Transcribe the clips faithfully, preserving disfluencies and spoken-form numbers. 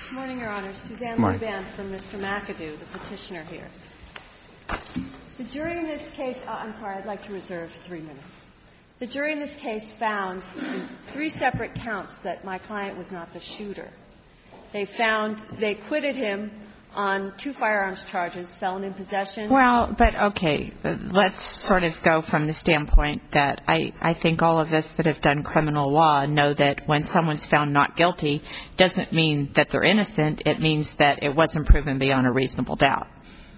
Good morning, Your Honor. Suzanne Luban from Mister McAdoo, the petitioner here. The jury in this case, uh, I'm sorry, I'd like to reserve three minutes. The jury in this case found in three separate counts that my client was not the shooter. They found, they acquitted him on two firearms charges, felon in possession. Well, but okay, let's sort of go from the standpoint that I, I think all of us that have done criminal law know that when someone's found not guilty doesn't mean that they're innocent. It means that it wasn't proven beyond a reasonable doubt.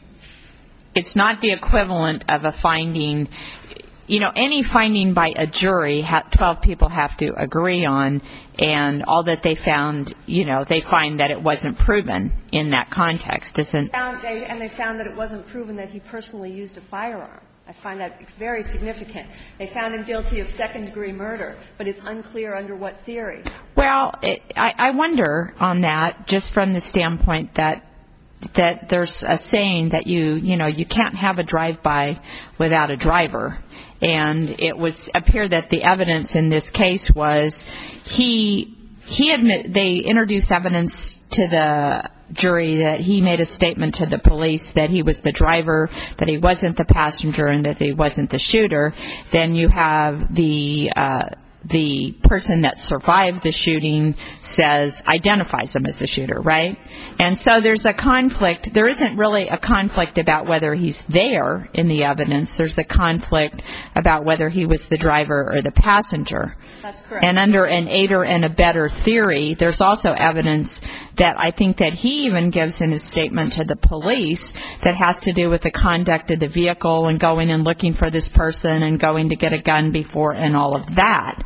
It's not the equivalent of a finding. You know, any finding by a jury, twelve people have to agree on, and all that they found, you know, they find that it wasn't proven in that context, isn't? Found, they, and they found that it wasn't proven that he personally used a firearm. I find that very significant. They found him guilty of second-degree murder, but it's unclear under what theory. Well, it, I, I wonder on that, just from the standpoint that that there's a saying that you, you know, you can't have a drive-by without a driver. And it was appeared that the evidence in this case was he he admit they introduced evidence to the jury that he made a statement to the police that he was the driver, that he wasn't the passenger, and that he wasn't the shooter. Then you have the uh, the person that survived the shooting says, identifies him as the shooter, right? And so there's a conflict. There isn't really a conflict about whether he's there in the evidence. There's a conflict about whether he was the driver or the passenger. That's correct. And under an aider and abetter theory, there's also evidence that I think that he even gives in his statement to the police that has to do with the conduct of the vehicle and going and looking for this person and going to get a gun before and all of that.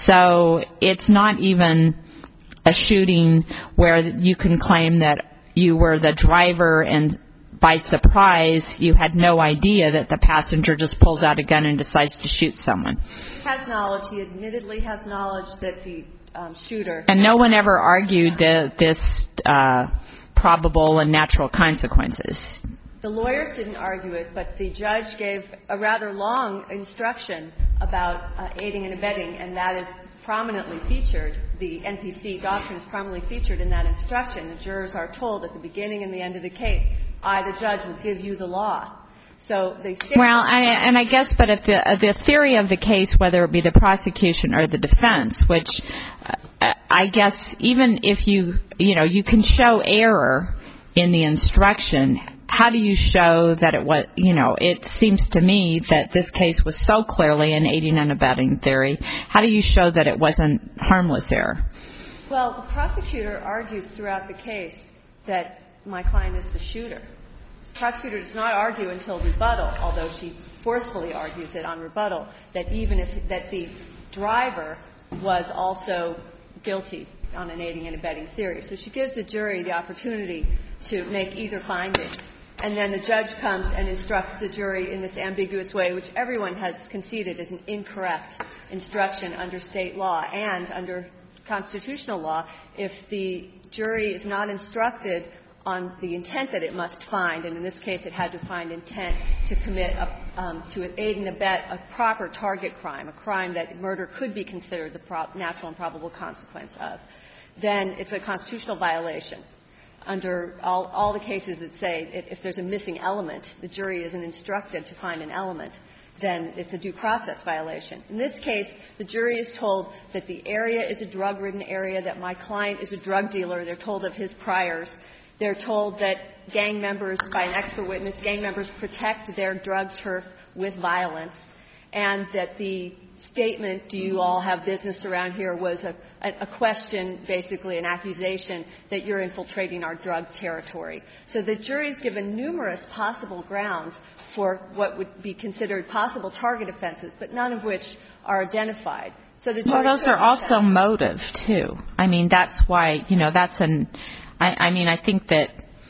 So it's not even a shooting where you can claim that you were the driver and by surprise you had no idea that the passenger just pulls out a gun and decides to shoot someone. He has knowledge. He admittedly has knowledge that the um, shooter. And no one ever argued the, this uh, probable and natural consequences. The lawyers didn't argue it, but the judge gave a rather long instruction about uh, aiding and abetting, and that is prominently featured. The N P C doctrine is prominently featured in that instruction. The jurors are told at the beginning and the end of the case, I, the judge, will give you the law. So they stick. Well, I, and I guess, but if the, uh, the theory of the case, whether it be the prosecution or the defense, which uh, I guess even if you, you know, you can show error in the instruction, how do you show that it was, you know, it seems to me that this case was so clearly an aiding and abetting theory. How do you show that it wasn't harmless error? Well, the prosecutor argues throughout the case that my client is the shooter. The prosecutor does not argue until rebuttal, although she forcefully argues it on rebuttal, that even if that the driver was also guilty on an aiding and abetting theory. So she gives the jury the opportunity to make either finding. And then the judge comes and instructs the jury in this ambiguous way, which everyone has conceded is an incorrect instruction under state law and under constitutional law. If the jury is not instructed on the intent that it must find, and in this case it had to find intent to commit a, um, to aid and abet a proper target crime, a crime that murder could be considered the pro- natural and probable consequence of, then it's a constitutional violation. Under all, all the cases that say if there's a missing element, the jury isn't instructed to find an element, then it's a due process violation. In this case, the jury is told that the area is a drug-ridden area, that my client is a drug dealer. They're told of his priors. They're told that gang members, by an expert witness, gang members protect their drug turf with violence, and that the statement, do you all have business around here, was a, a question, basically an accusation that you're infiltrating our drug territory. So the jury is given numerous possible grounds for what would be considered possible target offenses, but none of which are identified. So the jury well, those are also motive, too. I mean, that's why, you know, that's an, I, I mean, I think that,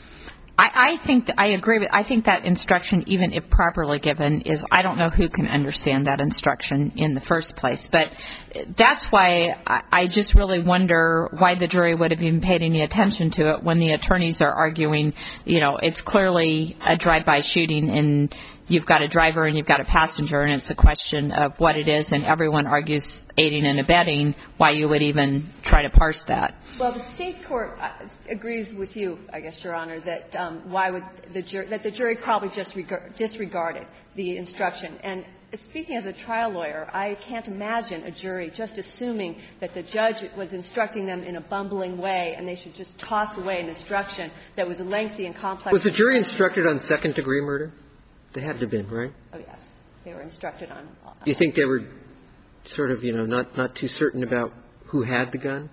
I, I think that I agree with, I think that instruction, even if properly given, is, I don't know who can understand that instruction in the first place. But that's why I, I just really wonder why the jury would have even paid any attention to it when the attorneys are arguing, you know, it's clearly a drive-by shooting and you've got a driver and you've got a passenger and it's a question of what it is, and everyone argues aiding and abetting, why you would even try to parse that. Well, the state court agrees with you, I guess, Your Honor, that um, why would the jury, that the jury probably just regard, disregarded the instruction. And speaking as a trial lawyer, I can't imagine a jury just assuming that the judge was instructing them in a bumbling way and they should just toss away an instruction that was lengthy and complex. Was the jury instructed on second-degree murder? They had to have been, right? Oh, yes. They were instructed on. on Do you think they were sort of, you know, not, not too certain about who had the gun?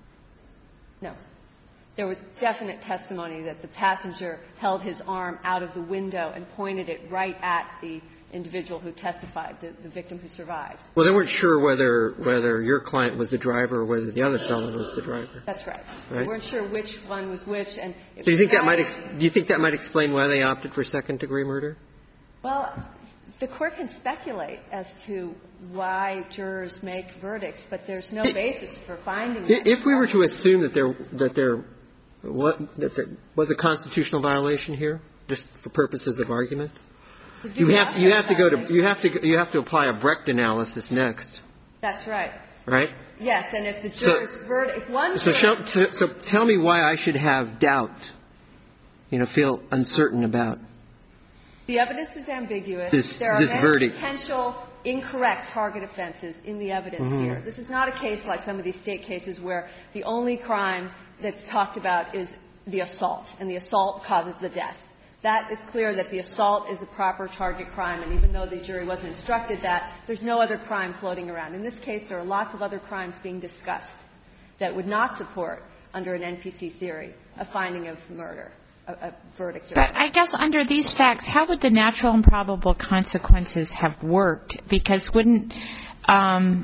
No. There was definite testimony that the passenger held his arm out of the window and pointed it right at the individual who testified, the, the victim who survived. Well, they weren't sure whether whether your client was the driver or whether the other fellow was the driver. That's right. Right? They weren't sure which one was which. And it do you think that might ex- do you think that might explain why they opted for second-degree murder? Well, the court can speculate as to why jurors make verdicts, but there's no basis for finding that. If we were to assume that there that there what that there was a constitutional violation here, just for purposes of argument, you have you have to go to you have to you have to apply a Brecht analysis next. That's right. Right? Yes, and if the jurors so, verdict, if one so, show, so so tell me why I should have doubt, you know, feel uncertain about. The evidence is ambiguous. This, there are this many verdict. potential incorrect target offenses in the evidence mm-hmm. here. This is not a case like some of these state cases where the only crime that's talked about is the assault, and the assault causes the death. That is clear that the assault is a proper target crime, and even though the jury wasn't instructed that, there's no other crime floating around. In this case, there are lots of other crimes being discussed that would not support, under an N P C theory, a finding of murder. A, a verdict. But I guess under these facts, how would the natural and probable consequences have worked? Because wouldn't um,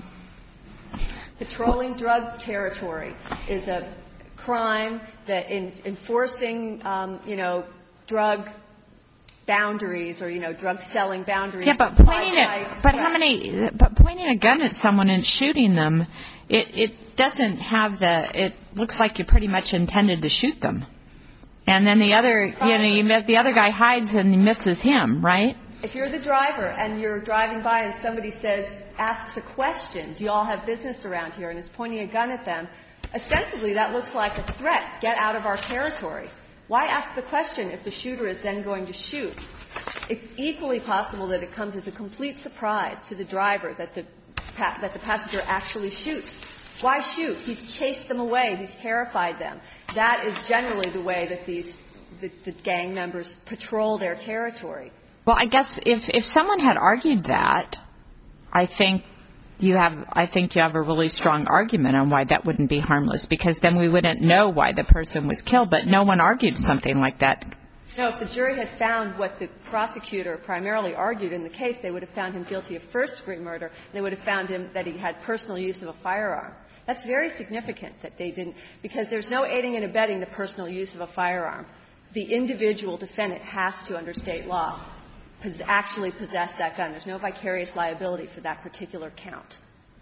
patrolling drug territory is a crime that in enforcing, um, you know, drug boundaries or you know, drug selling boundaries. Yeah, but pointing it. But how many? But pointing a gun at someone and shooting them, it, it doesn't have the. It looks like you pretty much intended to shoot them. And then the other, you know, you met, the other guy hides and misses him, right? If you're the driver and you're driving by and somebody says, asks a question, do you all have business around here, and is pointing a gun at them, ostensibly that looks like a threat. Get out of our territory. Why ask the question if the shooter is then going to shoot? It's equally possible that it comes as a complete surprise to the driver that the, that the passenger actually shoots. Why shoot? He's chased them away. He's terrified them. That is generally the way that these the, the gang members patrol their territory. Well, I guess if if someone had argued that, I think you have I think you have a really strong argument on why that wouldn't be harmless, because then we wouldn't know why the person was killed. But no one argued something like that. No, if the jury had found what the prosecutor primarily argued in the case, they would have found him guilty of first-degree murder. They would have found him that he had personal use of a firearm. That's very significant that they didn't, because there's no aiding and abetting the personal use of a firearm. The individual defendant has to, under state law, pos- actually possess that gun. There's no vicarious liability for that particular count.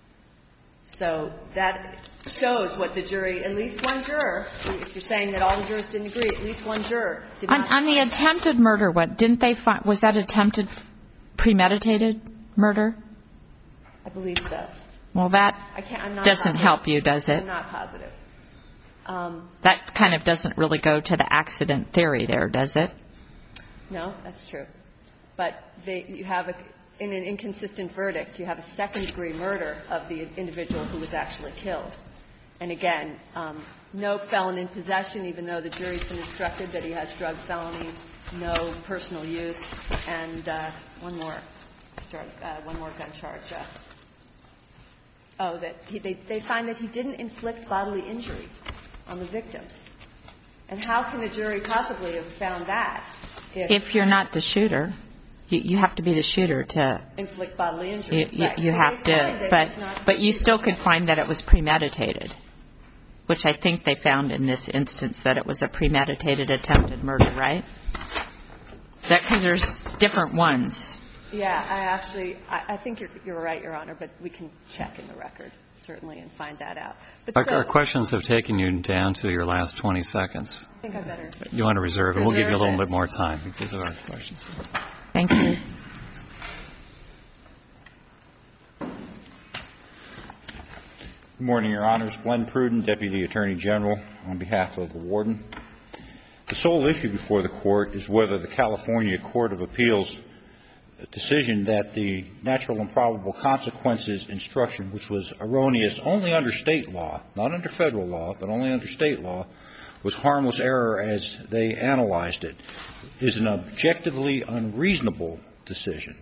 So that shows what the jury, at least one juror, if you're saying that all the jurors didn't agree, at least one juror did on, not. On the attempted murder, what didn't they find? Was that attempted premeditated murder? I believe so. Well, that I can't, I'm not doesn't positive. help you, does it? I'm not positive. Um, that kind of doesn't really go to the accident theory there, does it? No, that's true. But they, you have, a, in an inconsistent verdict, you have a second-degree murder of the individual who was actually killed. And again, um, no felon in possession, even though the jury's been instructed that he has drug felonies, no personal use, and uh, one more drug, uh, one more gun charge. Uh, Oh, that he, they, they find that he didn't inflict bodily injury on the victims. And how can a jury possibly have found that if, if you're not the shooter? You, you have to be the shooter to inflict bodily injury. You, you, right. you so have to, but but you still could find that it was premeditated, which I think they found in this instance that it was a premeditated attempted murder, right? That because there's different ones. Yeah, I actually, I, I think you're, you're right, Your Honor, but we can check in the record, certainly, and find that out. But our, so, our questions have taken you down to your last twenty seconds. I think I better. You want to reserve, and we'll give you a little it. bit more time because of our questions. Thank you. Good morning, Your Honors. Glenn Pruden, Deputy Attorney General, on behalf of the Warden. The sole issue before the Court is whether the California Court of Appeals decision that the natural and probable consequences instruction, which was erroneous only under state law, not under federal law, but only under state law, was harmless error as they analyzed it, is an objectively unreasonable decision.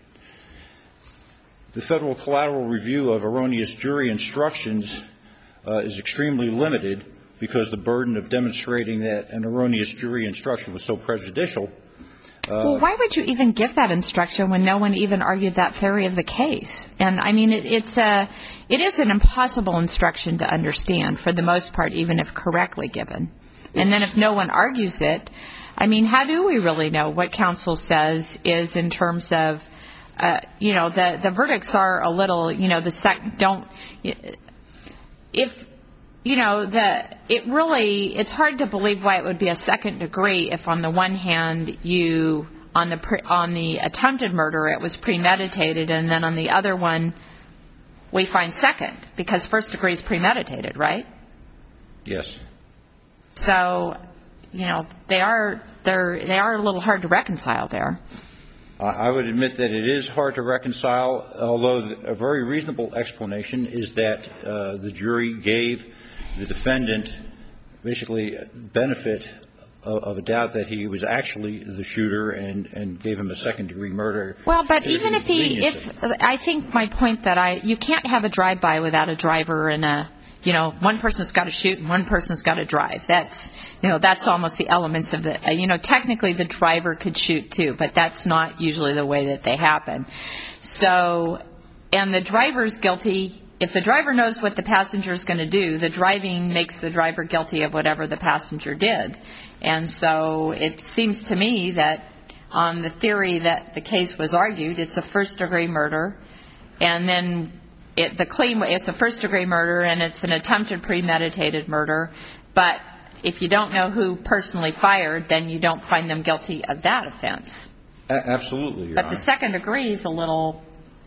The federal collateral review of erroneous jury instructions uh, is extremely limited because the burden of demonstrating that an erroneous jury instruction was so prejudicial. Uh, well, why would you even give that instruction when no one even argued that theory of the case? And I mean, it, it's a, it is an impossible instruction to understand for the most part, even if correctly given. And then if no one argues it, I mean, how do we really know what counsel says is in terms of, uh, you know, the, the verdicts are a little, you know, the sec, don't, if, you know, the, it really, it's hard to believe why it would be a second degree if on the one hand you, on the, pre, on the attempted murder it was premeditated, and then on the other one we find second, because first degree is premeditated, right? Yes. So, you know, they are, they're, they are a little hard to reconcile there. I would admit that it is hard to reconcile, although a very reasonable explanation is that uh, the jury gave the defendant basically benefit of, of a doubt that he was actually the shooter and, and gave him a second-degree murder. Well, but even if he, if, I think my point that I, you can't have a drive-by without a driver and a, you know, one person's got to shoot and one person's got to drive. That's, you know, that's almost the elements of the, uh, you know, technically the driver could shoot too, but that's not usually the way that they happen. So, and the driver's guilty. If the driver knows what the passenger's going to do, the driving makes the driver guilty of whatever the passenger did. And so it seems to me that on the theory that the case was argued, it's a first-degree murder, and then it, the claim, it's a first-degree murder and it's an attempted premeditated murder, but if you don't know who personally fired, then you don't find them guilty of that offense. A- absolutely, Your But Honor. the second degree is a little...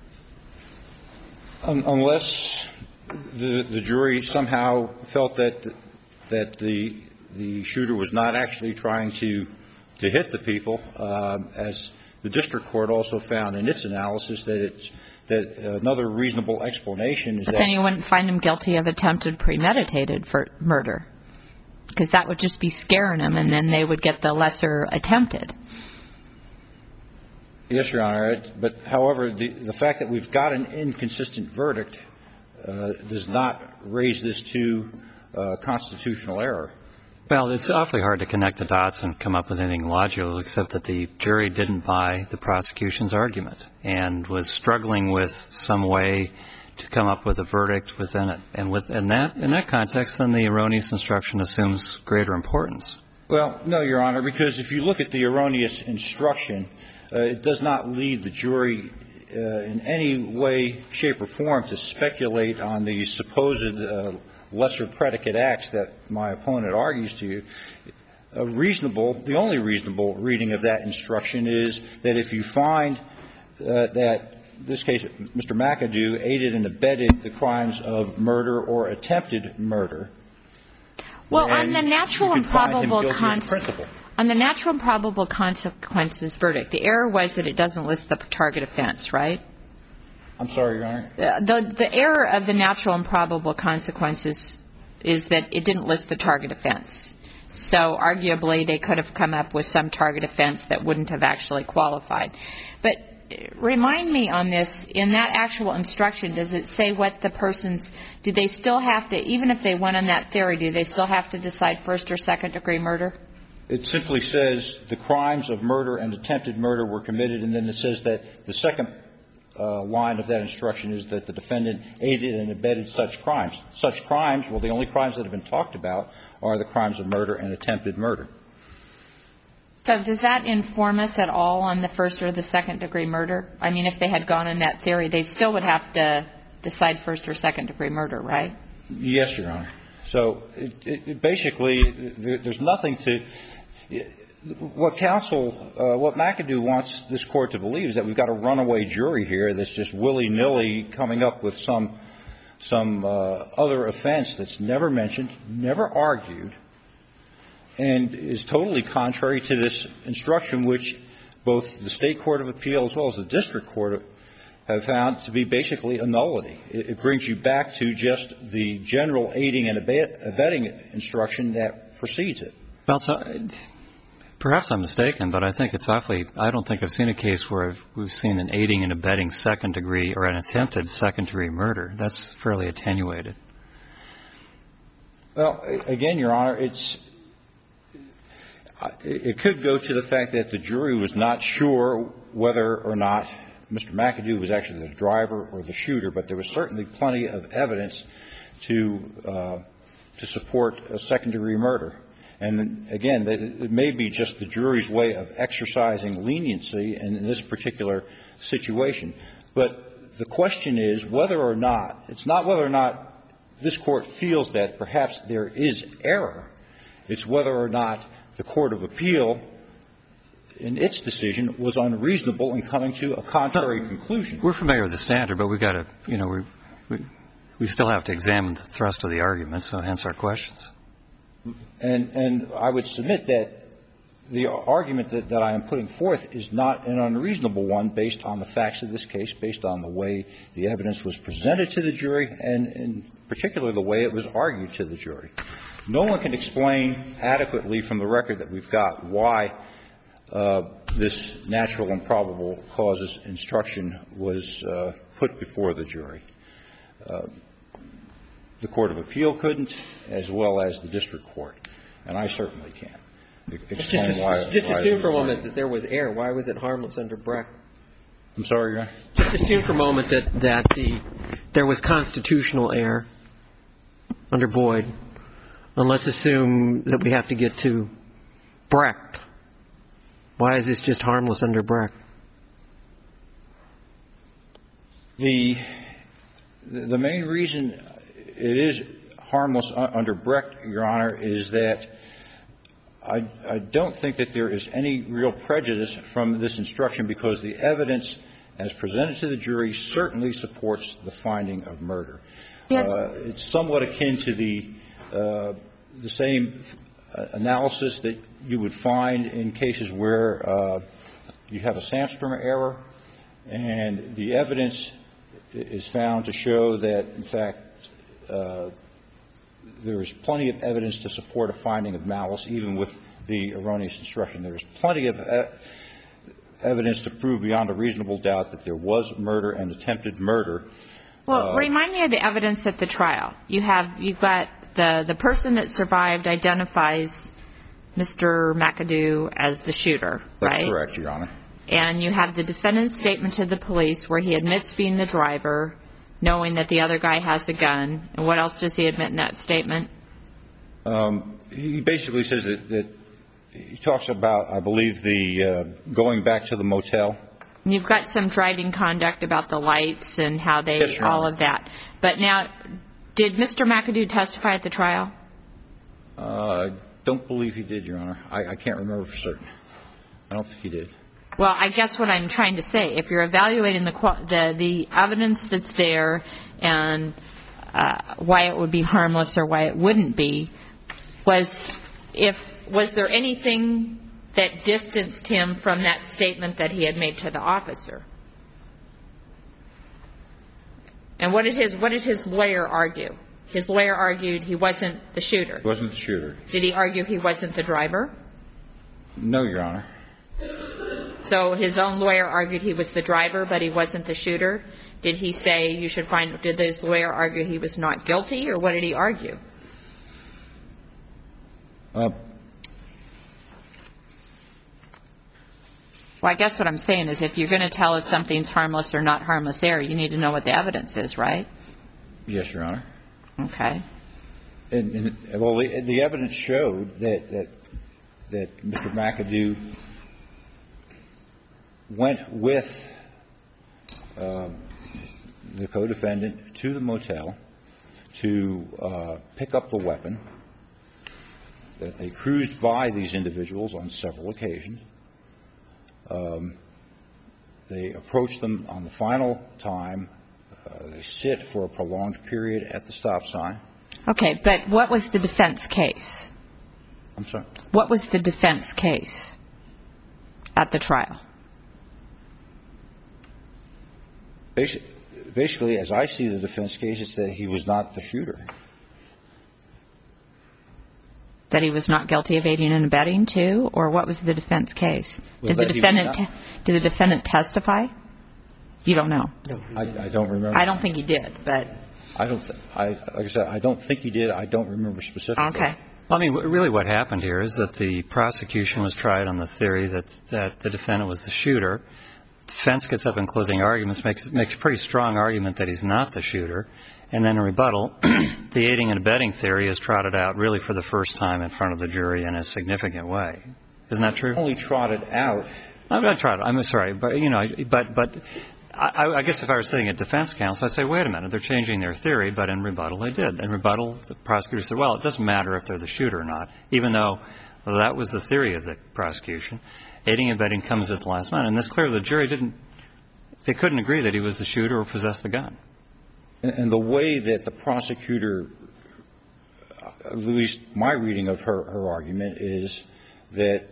Um, unless the, the jury somehow felt that that the the shooter was not actually trying to to hit the people, um, as the district court also found in its analysis that it's that another reasonable explanation is but that. But then you wouldn't find them guilty of attempted premeditated for murder, because that would just be scaring them, and then they would get the lesser attempted. Yes, Your Honor. But, however, the, the fact that we've got an inconsistent verdict uh, does not raise this to uh, constitutional error. Well, it's awfully hard to connect the dots and come up with anything logical, except that the jury didn't buy the prosecution's argument and was struggling with some way to come up with a verdict within it. And with, in that, in that context, then the erroneous instruction assumes greater importance. Well, no, Your Honor, because if you look at the erroneous instruction, Uh, it does not lead the jury uh, in any way, shape, or form to speculate on the supposed uh, lesser predicate acts that my opponent argues to you. A reasonable, the only reasonable reading of that instruction is that if you find uh, that, in this case, Mister McAdoo aided and abetted the crimes of murder or attempted murder. Well, on the natural and probable consequences. On the natural and probable consequences verdict, the error was that it doesn't list the target offense, right? I'm sorry, Your Honor. The, the error of the natural and probable consequences is that it didn't list the target offense. So arguably they could have come up with some target offense that wouldn't have actually qualified. But remind me on this, in that actual instruction, does it say what the person's, do they still have to, even if they went on that theory, do they still have to decide first or second degree murder? It simply says the crimes of murder and attempted murder were committed, and then it says that the second uh, line of that instruction is that the defendant aided and abetted such crimes. Such crimes, well, the only crimes that have been talked about are the crimes of murder and attempted murder. So does that inform us at all on the first or the second degree murder? I mean, if they had gone in that theory, they still would have to decide first or second degree murder, right? Yes, Your Honor. So it, it, it basically, there, there's nothing to what counsel, uh, what McAdoo wants this court to believe is that we've got a runaway jury here that's just willy-nilly coming up with some some uh, other offense that's never mentioned, never argued, and is totally contrary to this instruction, which both the State Court of Appeal as well as the District Court have found to be basically a nullity. It, it brings you back to just the general aiding and abetting instruction that precedes it. Well, so, perhaps I'm mistaken, but I think it's awfully – I don't think I've seen a case where we've seen an aiding and abetting second-degree or an attempted second-degree murder. That's fairly attenuated. Well, again, Your Honor, it's – it could go to the fact that the jury was not sure whether or not Mister McAdoo was actually the driver or the shooter, but there was certainly plenty of evidence to uh, to support a second-degree murder. And again, it may be just the jury's way of exercising leniency in this particular situation. But the question is whether or not – it's not whether or not this Court feels that perhaps there is error. It's whether or not the Court of Appeal, in its decision, was unreasonable in coming to a contrary conclusion. We're familiar with the standard, but we've got to, you know, we, we, we still have to examine the thrust of the argument, so hence our questions. And, and I would submit that the argument that, that I am putting forth is not an unreasonable one based on the facts of this case, based on the way the evidence was presented to the jury, and in particular the way it was argued to the jury. No one can explain adequately from the record that we've got why uh, this natural and probable causes instruction was uh, put before the jury. Uh, the Court of Appeal couldn't, as well as the district court, and I certainly can't. Explain just why, just why assume for a moment that there was error. Why was it harmless under Brecht? I'm sorry, Your Honor? Just assume for a moment that, that the there was constitutional error under Boyd, and let's assume that we have to get to Brecht. Why is this just harmless under Brecht? The the main reason it is harmless under Brecht, Your Honor, is that I, I don't think that there is any real prejudice from this instruction because the evidence as presented to the jury certainly supports the finding of murder. Yes. Uh, it's somewhat akin to the uh, the same analysis that you would find in cases where uh, you have a Sandstrom error and the evidence is found to show that, in fact, uh, there is plenty of evidence to support a finding of malice, even with the erroneous instruction. There is plenty of e- evidence to prove beyond a reasonable doubt that there was murder and attempted murder. Well, uh, remind me of the evidence at the trial. You have, you've got the, the person that survived identifies Mister McAdoo as the shooter, that's right? That's correct, Your Honor. And you have the defendant's statement to the police where he admits being the driver, knowing that the other guy has a gun. And what else does he admit in that statement? Um, he basically says that, that he talks about, I believe, the uh, going back to the motel. And you've got some driving conduct about the lights and how they, yes, Your all Honor. of that. But now, did Mister McAdoo testify at the trial? Uh, I don't believe he did, Your Honor. I, I can't remember for certain. I don't think he did. Well, I guess what I'm trying to say, if you're evaluating the the, the evidence that's there and uh, why it would be harmless or why it wouldn't be, was if was there anything that distanced him from that statement that he had made to the officer? And what did his what did his lawyer argue? His lawyer argued he wasn't the shooter. He wasn't the shooter. Did he argue he wasn't the driver? No, Your Honor. So his own lawyer argued he was the driver, but he wasn't the shooter. Did he say you should find, did his lawyer argue he was not guilty, or what did he argue? Uh, well, I guess what I'm saying is if you're going to tell us something's harmless or not harmless error, you need to know what the evidence is, right? yes, Your Honor. Okay. And, and well, the, the evidence showed that, that, that Mister McAdoo went with um, the co-defendant to the motel to uh, pick up the weapon, that they cruised by these individuals on several occasions. Um, they approached them on the final time Uh, they sit for a prolonged period at the stop sign. Okay, but what was the defense case? I'm sorry? What was the defense case at the trial? Basically, basically, as I see the defense case, it's that he was not the shooter. That he was not guilty of aiding and abetting too, or what was the defense case? Well, did the that he defendant was not- te- did the defendant testify? You don't know. I, I don't remember. I don't think he did, but I don't. Th- I like I said, I don't think he did. I don't remember specifically. okay. Well, I mean, really what happened here is that the prosecution was tried on the theory that, that the defendant was the shooter. Defense gets up in closing arguments, makes, makes a pretty strong argument that he's not the shooter. And then in rebuttal, the aiding and abetting theory is trotted out really for the first time in front of the jury in a significant way. Isn't that true? Only trotted out. I'm not trotted. I'm sorry. But, you know, but, but I, I guess if I were sitting at defense counsel, I'd say, wait a minute, they're changing their theory, but in rebuttal they did. In rebuttal, the prosecutor said, well, it doesn't matter if they're the shooter or not, even though well, that was the theory of the prosecution. Aiding and abetting comes at the last minute. And it's clear the jury didn't, they couldn't agree that he was the shooter or possessed the gun. And, and the way that the prosecutor, at least my reading of her, her argument, is that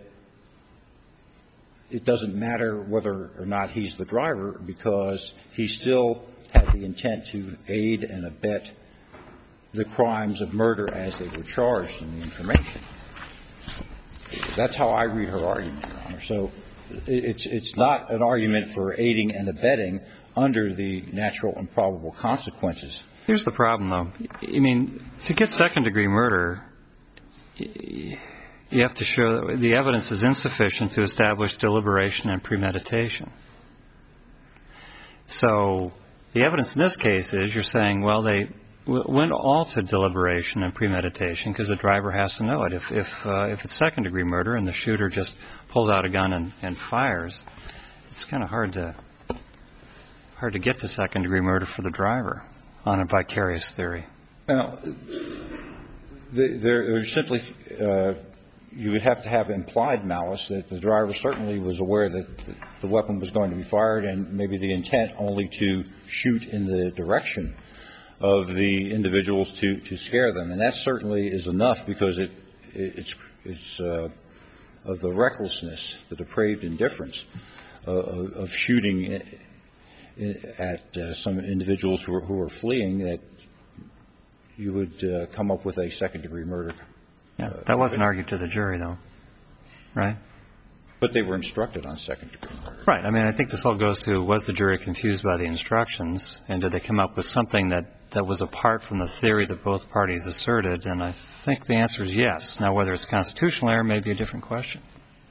it doesn't matter whether or not he's the driver because he still had the intent to aid and abet the crimes of murder as they were charged in the information. That's how I read her argument, Your Honor. So it's, it's not an argument for aiding and abetting under the natural and probable consequences. Here's the problem, though. I mean, to get second-degree murder, you have to show that the evidence is insufficient to establish deliberation and premeditation. So the evidence in this case is you're saying, well, they went all to deliberation and premeditation because the driver has to know it. If if, uh, if it's second-degree murder and the shooter just pulls out a gun and, and fires, it's kind of hard to hard to get to second-degree murder for the driver on a vicarious theory. Now, there, there's simply uh, you would have to have implied malice that the driver certainly was aware that the weapon was going to be fired and maybe the intent only to shoot in the direction of the individuals to, to scare them. And that certainly is enough because it, it it's, it's uh, of the recklessness, the depraved indifference uh, of, of shooting at uh, some individuals who are, who are fleeing that you would uh, come up with a second-degree murder. Yeah, that wasn't argued to the jury, though, right? But they were instructed on second-degree murder. Right. I mean, I think this all goes to, was the jury confused by the instructions, and did they come up with something that, that was apart from the theory that both parties asserted? And I think the answer is yes. Now, whether it's constitutional error may be a different question.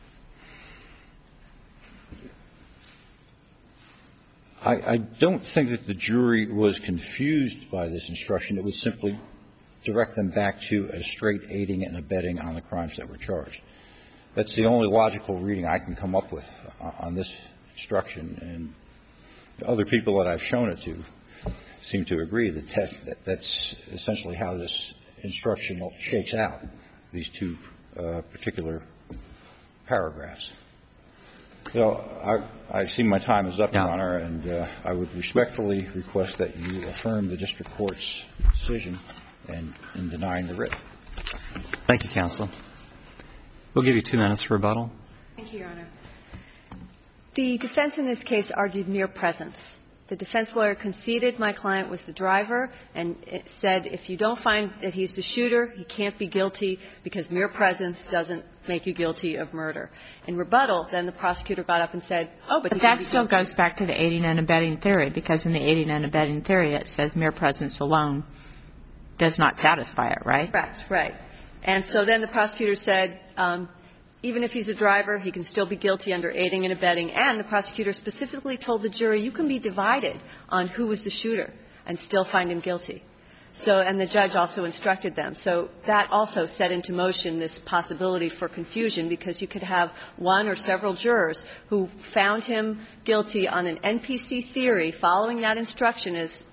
I, I don't think that the jury was confused by this instruction. It would simply direct them back to a straight aiding and abetting on the crimes that were charged. That's the only logical reading I can come up with on this instruction. And other people that I've shown it to seem to agree that, test, that that's essentially how this instruction shakes out, these two uh, particular paragraphs. So I, I see my time is up, yeah. Your Honor, and uh, I would respectfully request that you affirm the district court's decision and in denying the writ. Thank you, counsel. We'll give you two minutes for rebuttal. Thank you, Your Honor. The defense in this case argued mere presence. The defense lawyer conceded my client was the driver and it said if you don't find that he's the shooter, he can't be guilty because mere presence doesn't make you guilty of murder. In rebuttal, then the prosecutor got up and said, oh, but, but that still guilty. goes back to the aiding and abetting theory, because in the aiding and abetting theory it says mere presence alone does not satisfy it, right? Correct, right. And so then the prosecutor said, um, even if he's a driver, he can still be guilty under aiding and abetting. And the prosecutor specifically told the jury, you can be divided on who was the shooter and still find him guilty. So, and the judge also instructed them. So that also set into motion this possibility for confusion, because you could have one or several jurors who found him guilty on an N P C theory following that instruction as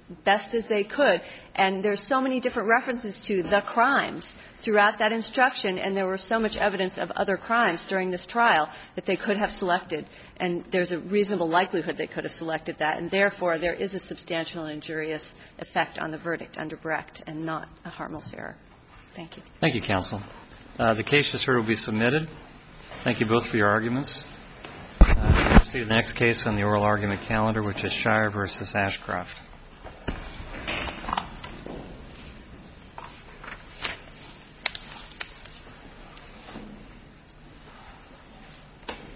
best as they could. And there's so many different references to the crimes throughout that instruction, and there was so much evidence of other crimes during this trial that they could have selected. And there's a reasonable likelihood they could have selected that. And therefore, there is a substantial and injurious effect on the verdict under Brecht and not a harmless error. Thank you. Thank you, counsel. Uh, the case just heard will be submitted. Thank you both for your arguments. Uh, we'll see the next case on the oral argument calendar, which is Shire versus Ashcroft.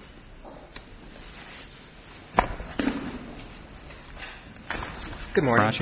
Good morning.